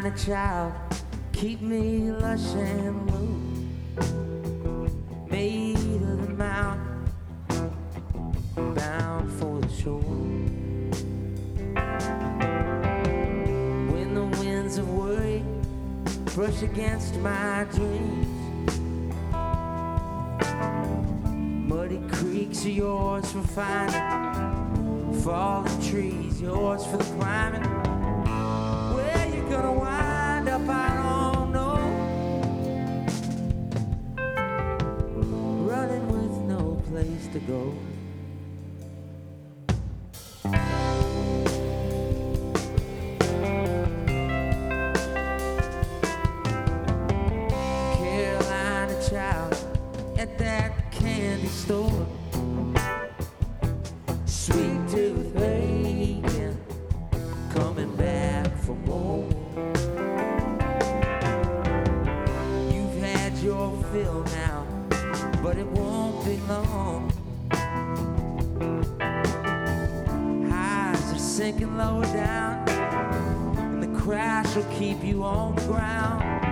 Carolina child, keep me lush and blue. Made of the mountain, bound for the shore. When the winds of worry brush against my dreams, muddy creeks are yours for finding, fallen trees yours for the climbing. Where you gonna wind up, I don't know. Running with no place to go. Carolina child at that candy store, sweet tooth aching, coming back for more. You've had your fill now, but it won't be long. Highs are sinking lower down, and the crash will keep you on the ground.